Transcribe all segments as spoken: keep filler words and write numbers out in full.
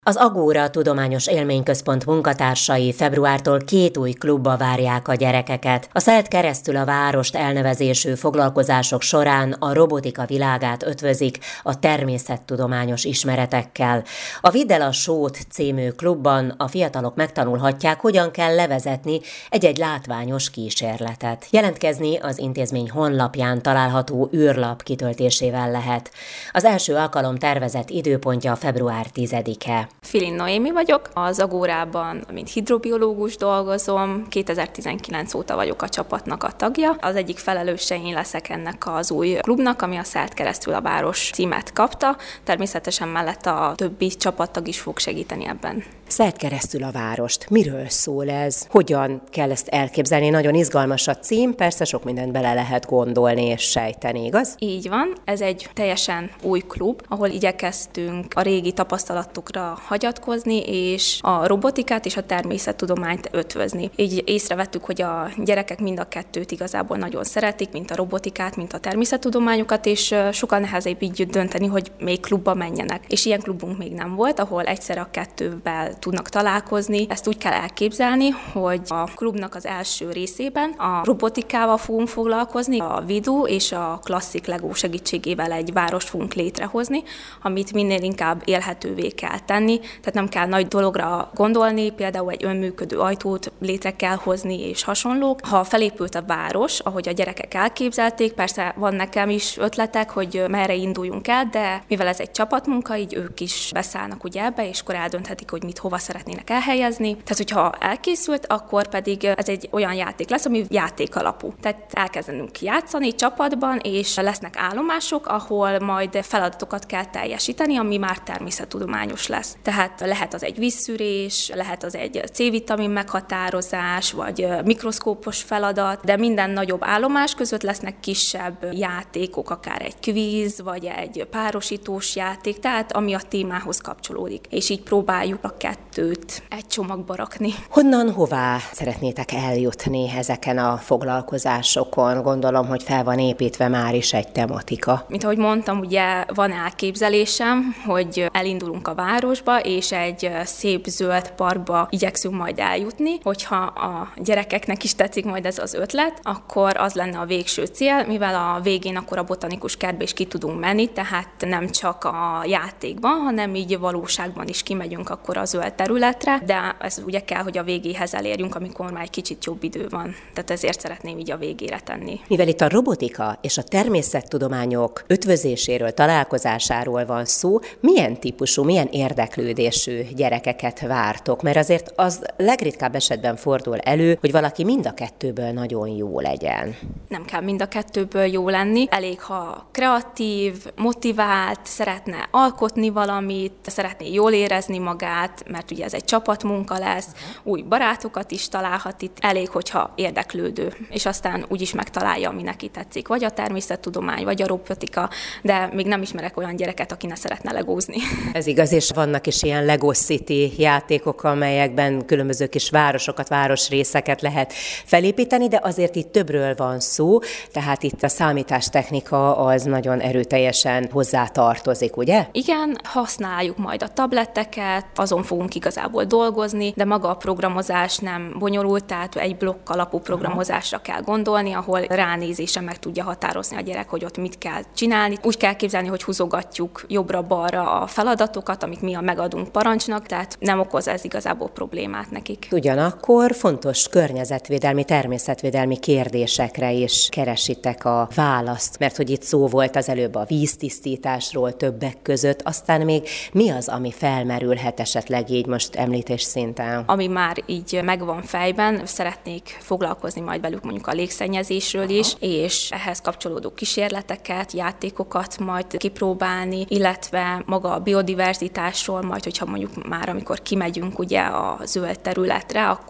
Az Agóra Tudományos Élményközpont munkatársai februártól két új klubba várják a gyerekeket. A Szelt keresztül a várost elnevezésű foglalkozások során a robotika világát ötvözik a természettudományos ismeretekkel. A Vidd el a sót című klubban a fiatalok megtanulhatják, hogyan kell levezetni egy-egy látványos kísérletet. Jelentkezni az intézmény honlapján található űrlap kitöltésével lehet. Az első alkalom tervezett időpontja február tizedike. Filin Noémi vagyok, az Agórában, mint hidrobiológus dolgozom, kétezer-tizenkilenc óta vagyok a csapatnak a tagja. Az egyik felelőse én leszek ennek az új klubnak, ami a Szelt keresztül a város címet kapta. Természetesen mellett a többi csapattag is fog segíteni ebben. Szelt keresztül a várost. Miről szól ez? Hogyan kell ezt elképzelni? Nagyon izgalmas a cím, persze sok mindent bele lehet gondolni és sejteni, igaz? Így van, ez egy teljesen új klub, ahol igyekeztünk a régi tapasztalatokra hagyatkozni, és a robotikát és a természettudományt ötvözni. Így észrevettük, hogy a gyerekek mind a kettőt igazából nagyon szeretik, mint a robotikát, mint a természettudományokat, és sokkal nehezebb így dönteni, hogy még klubba menjenek. És ilyen klubunk még nem volt, ahol egyszer a kettővel tudnak találkozni. Ezt úgy kell elképzelni, hogy a klubnak az első részében a robotikával fogunk foglalkozni, a Vidu és a klasszik Lego segítségével egy várost fogunk létrehozni, amit minél inkább élhetővé kell tenni, tehát nem kell nagy dologra gondolni, például egy önműködő ajtót létre kell hozni és hasonlók. Ha felépült a város, ahogy a gyerekek elképzelték, persze van nekem is ötletek, hogy merre induljunk el, de mivel ez egy csapatmunka, így ők is beszállnak ugye ebbe, és akkor eldönthetik, hogy mit hova szeretnének elhelyezni. Tehát, hogyha elkészült, akkor pedig ez egy olyan játék lesz, ami játék alapú. Tehát elkezdenünk játszani csapatban, és lesznek állomások, ahol majd feladatokat kell teljesíteni, ami már természettudományos lesz. Tehát lehet az egy vízszűrés, lehet az egy C-vitamin meghatározás, vagy mikroszkópos feladat, de minden nagyobb állomás között lesznek kisebb játékok, akár egy kvíz, vagy egy párosítós játék, tehát ami a témához kapcsolódik. És így próbáljuk a kettőt egy csomagba rakni. Honnan, hová szeretnétek eljutni ezeken a foglalkozásokon? Gondolom, hogy fel van építve már is egy tematika. Mint ahogy mondtam, ugye van elképzelésem, hogy elindulunk a városba, és egy szép zöld parkba igyekszünk majd eljutni. Hogyha a gyerekeknek is tetszik majd ez az ötlet, akkor az lenne a végső cél, mivel a végén akkor a botanikus kertbe is ki tudunk menni, tehát nem csak a játékban, hanem így valóságban is kimegyünk akkor a zöld területre, de ez ugye kell, hogy a végéhez elérjünk, amikor már egy kicsit jobb idő van. Tehát ezért szeretném így a végére tenni. Mivel itt a robotika és a természettudományok ötvözéséről, találkozásáról van szó, milyen típusú, milyen érdeklődésű gyerekeket vártok? Mert azért az legritkább esetben fordul elő, hogy valaki mind a kettőből nagyon jó legyen. Nem kell mind a kettőből jó lenni. Elég, ha kreatív, motivált, szeretne alkotni valamit, szeretné jól érezni magát, mert ugye ez egy csapatmunka lesz, új barátokat is találhat itt. Elég, hogyha érdeklődő, és aztán úgyis megtalálja, ami neki tetszik. Vagy a természettudomány, vagy a robotika, de még nem ismerek olyan gyereket, aki ne szeretne legózni. Ez igaz, és vannak is ilyen Lego City játékok, amelyekben különböző kis városokat, városrészeket lehet felépíteni, de azért itt többről van szó, tehát itt a számítástechnika az nagyon erőteljesen hozzátartozik, ugye? Igen, használjuk majd a tabletteket, azon fogunk igazából dolgozni, de maga a programozás nem bonyolult, tehát egy blokk alapú programozásra kell gondolni, ahol ránézésen meg tudja határozni a gyerek, hogy ott mit kell csinálni. Úgy kell képzelni, hogy húzogatjuk jobbra-balra a feladatokat, amit mi megadunk parancsnak, tehát nem okoz ez igazából problémát nekik. Ugyanakkor fontos környezetvédelmi, természetvédelmi kérdésekre is keresitek a választ, mert hogy itt szó volt az előbb a víztisztításról többek között, aztán még mi az, ami felmerülhet esetleg így most említés szinten? Ami már így megvan fejben, szeretnék foglalkozni majd velük mondjuk a légszennyezésről Aha. is, és ehhez kapcsolódó kísérleteket, játékokat majd kipróbálni, illetve maga a biodiverzitásról, majd hogyha mondjuk már amikor kimegyünk ugye a zöld területre, akkor ott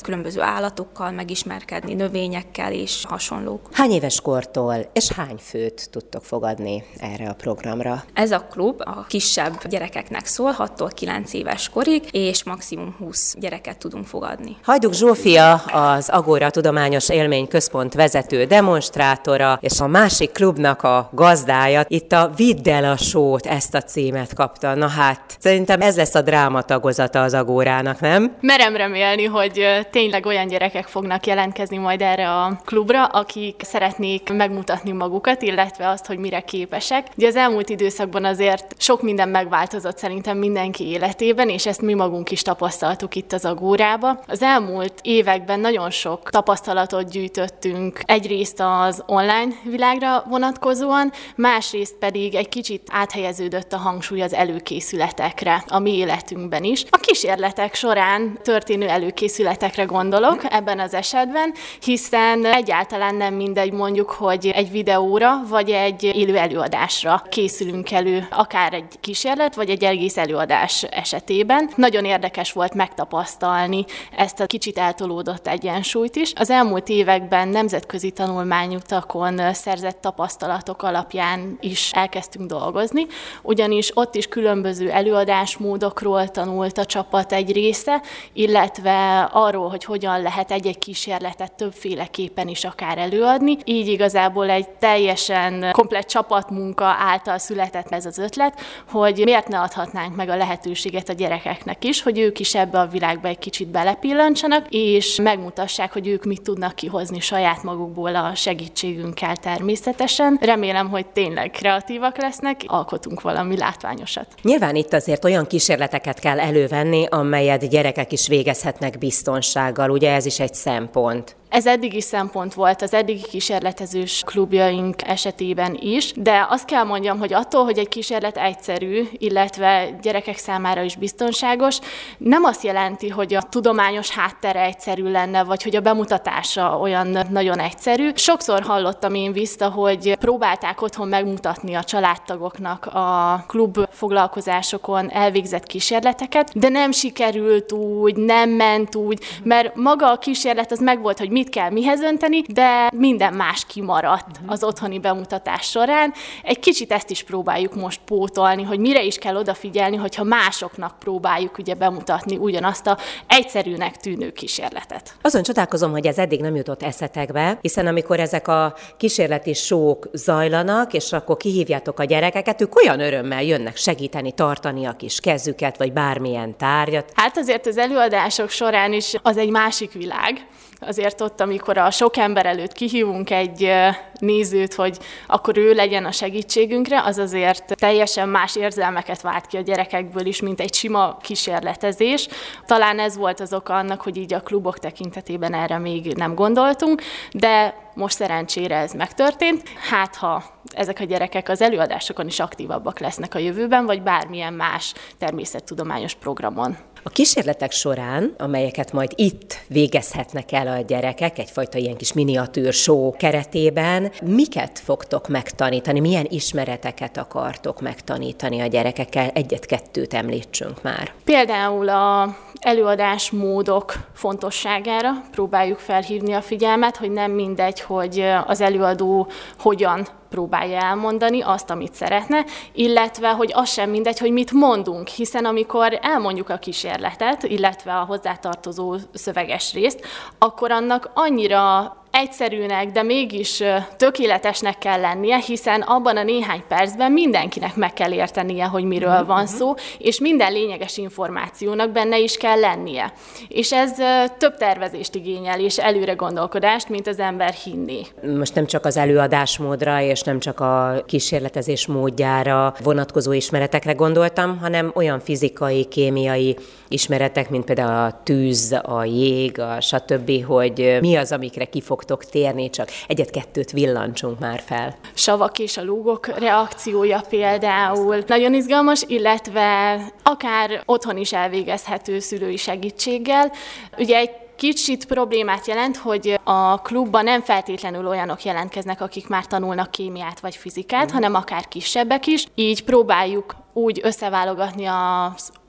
különböző állatokkal megismerkedni, növényekkel és hasonlók. Hány éves kortól és hány főt tudtok fogadni erre a programra? Ez a klub a kisebb gyerekeknek szól, hattól kilenc éves korig, és maximum húsz gyereket tudunk fogadni. Hajduk Zsófia, az Agora Tudományos Élményközpont vezető demonstrátora, és a másik klubnak a gazdája. Itt a Vidd el a sót, ezt a címet kapta. Na hát, szerintem ez lesz a drámatagozata az Agórának, nem? Merem remélni, hogy tényleg olyan gyerekek fognak jelentkezni majd erre a klubra, akik szeretnék megmutatni magukat, illetve azt, hogy mire képesek. Ugye az elmúlt időszakban azért sok minden megváltozott szerintem mindenki életében, és ezt mi magunk is tapasztaltuk itt az Agórába. Az elmúlt években nagyon sok tapasztalatot gyűjtöttünk, egyrészt az online világra vonatkozóan, másrészt pedig egy kicsit áthelyeződött a hangsúly az előkészületekre a mi életünkben is. A kísérletek során történő előkészületekre gondolok ebben az esetben, hiszen egyáltalán nem mindegy mondjuk, hogy egy videóra vagy egy élő előadásra készülünk elő, akár egy kísérlet vagy egy egész előadás esetében. Nagyon érdekes volt megtapasztalni ezt a kicsit eltolódott egyensúlyt is. Az elmúlt években nemzetközi tanulmányutakon szerzett tapasztalatok alapján is elkezdtünk dolgozni, ugyanis ott is különböző előadásmódokról tanult a csapat egy része, illetve arról, hogy hogyan lehet egy-egy kísérletet többféleképpen is akár előadni. Így igazából egy teljesen komplett csapatmunka által született ez az ötlet, hogy miért ne adhatnánk meg a lehetőséget a gyerekeknek is, hogy ők is ebbe a világba egy kicsit belepillantsanak, és megmutassák, hogy ők mit tudnak kihozni saját magukból a segítségünkkel természetesen. Remélem, hogy tényleg kreatívak lesznek, alkotunk valami látványosat. Nyilván itt azért olyan kísérleteket kell elővenni, amelyet gyerekek is végezhetnek biztonsággal, ugye ez is egy szempont. Ez eddigi szempont volt az eddigi kísérletezős klubjaink esetében is, de azt kell mondjam, hogy attól, hogy egy kísérlet egyszerű, illetve gyerekek számára is biztonságos, nem azt jelenti, hogy a tudományos háttere egyszerű lenne, vagy hogy a bemutatása olyan nagyon egyszerű. Sokszor hallottam én vissza, hogy próbálták otthon megmutatni a családtagoknak a klub foglalkozásokon elvégzett kísérleteket, de nem sikerült úgy, nem ment úgy, mert maga a kísérlet az megvolt, hogy mit kell mihez önteni, de minden más kimaradt az otthoni bemutatás során. Egy kicsit ezt is próbáljuk most pótolni, hogy mire is kell odafigyelni, hogyha másoknak próbáljuk ugye bemutatni ugyanazt a egyszerűnek tűnő kísérletet. Azon csodálkozom, hogy ez eddig nem jutott eszetekbe, hiszen amikor ezek a kísérleti sók zajlanak, és akkor kihívjátok a gyerekeket, ők olyan örömmel jönnek segíteni, tartani a kis kezüket, vagy bármilyen tárgyat. Hát azért az előadások során is az egy másik világ. Azért ott, amikor a sok ember előtt kihívunk egy nézőt, hogy akkor ő legyen a segítségünkre, az azért teljesen más érzelmeket vált ki a gyerekekből is, mint egy sima kísérletezés. Talán ez volt az oka annak, hogy így a klubok tekintetében erre még nem gondoltunk, de most szerencsére ez megtörtént. Hát, ha ezek a gyerekek az előadásokon is aktívabbak lesznek a jövőben, vagy bármilyen más természettudományos programon. A kísérletek során, amelyeket majd itt végezhetnek el a gyerekek, egyfajta ilyen kis miniatűr show keretében, miket fogtok megtanítani, milyen ismereteket akartok megtanítani a gyerekekkel? Egyet-kettőt említsünk már. Például a előadásmódok fontosságára próbáljuk felhívni a figyelmet, hogy nem mindegy, hogy az előadó hogyan próbálja elmondani azt, amit szeretne, illetve, hogy az sem mindegy, hogy mit mondunk, hiszen amikor elmondjuk a kísérletet, illetve a hozzátartozó szöveges részt, akkor annak annyira egyszerűnek, de mégis tökéletesnek kell lennie, hiszen abban a néhány percben mindenkinek meg kell értenie, hogy miről uh-huh. van szó, és minden lényeges információnak benne is kell lennie. És ez több tervezést igényel, és előre gondolkodást, mint az ember hinni. Most nem csak az előadásmódra, és nem csak a kísérletezés módjára vonatkozó ismeretekre gondoltam, hanem olyan fizikai, kémiai ismeretek, mint például a tűz, a jég, a stb., hogy mi az, amikre ki fogtok térni, csak egyet-kettőt villancsunk már fel. Savak és a lúgok reakciója például nagyon izgalmas, illetve akár otthon is elvégezhető szülői segítséggel. Ugye egy kicsit problémát jelent, hogy a klubban nem feltétlenül olyanok jelentkeznek, akik már tanulnak kémiát vagy fizikát, mm. hanem akár kisebbek is. Így próbáljuk úgy összeválogatni az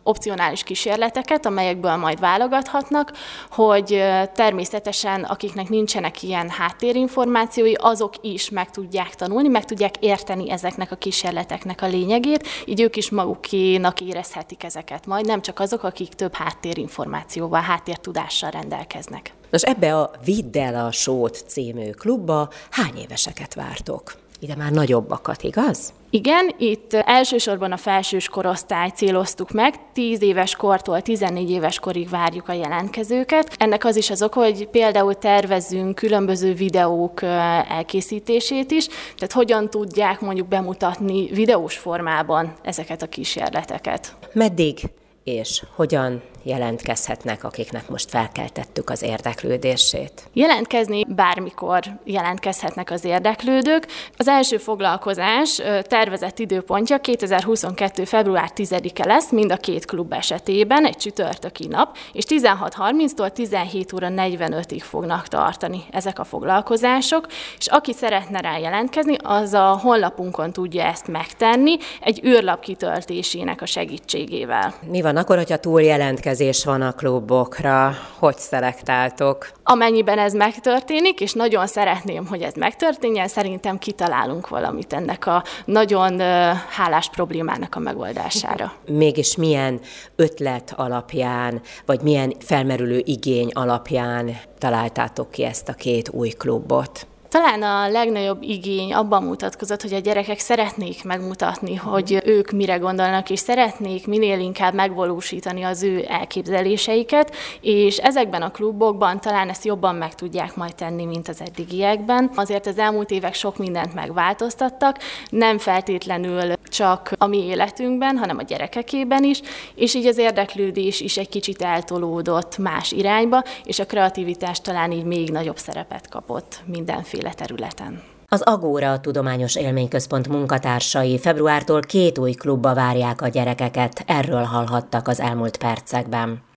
opcionális kísérleteket, amelyekből majd válogathatnak, hogy természetesen akiknek nincsenek ilyen háttérinformációi, azok is meg tudják tanulni, meg tudják érteni ezeknek a kísérleteknek a lényegét, így ők is magukénak érezhetik ezeket majd, nem csak azok, akik több háttérinformációval, háttértudással rendelkeznek. Nos, ebbe a Vidd el a sót című klubba hány éveseket vártok? Ide már nagyobbakat, igaz? Igen, itt elsősorban a felsős korosztály céloztuk meg, tíz éves kortól tizennégy éves korig várjuk a jelentkezőket. Ennek az is az oka, hogy például tervezzünk különböző videók elkészítését is, tehát hogyan tudják mondjuk bemutatni videós formában ezeket a kísérleteket. Meddig és hogyan jelentkezhetnek, akiknek most felkeltettük az érdeklődését? Jelentkezni bármikor jelentkezhetnek az érdeklődők. Az első foglalkozás tervezett időpontja kétezer-huszonkettő. február tizedike lesz, mind a két klub esetében, egy csütörtöki nap, és tizenhat harminctól tizenhét óra negyvenötig fognak tartani ezek a foglalkozások, és aki szeretne rá jelentkezni, az a honlapunkon tudja ezt megtenni, egy űrlap kitöltésének a segítségével. Mi van akkor, hogyha túl jelentkezés van a klubokra? Hogy szelektáltok? Amennyiben ez megtörténik, és nagyon szeretném, hogy ez megtörténjen, szerintem kitalálunk valamit ennek a nagyon hálás problémának a megoldására. Mégis milyen ötlet alapján, vagy milyen felmerülő igény alapján találtátok ki ezt a két új klubot? Talán a legnagyobb igény abban mutatkozott, hogy a gyerekek szeretnék megmutatni, hogy ők mire gondolnak, és szeretnék minél inkább megvalósítani az ő elképzeléseiket, és ezekben a klubokban talán ezt jobban meg tudják majd tenni, mint az eddigiekben. Azért az elmúlt évek sok mindent megváltoztattak, nem feltétlenül csak a mi életünkben, hanem a gyerekekében is, és így az érdeklődés is egy kicsit eltolódott más irányba, és a kreativitás talán így még nagyobb szerepet kapott mindenféle területen. Az Agóra Tudományos Élményközpont munkatársai februártól két új klubba várják a gyerekeket, erről hallhattak az elmúlt percekben.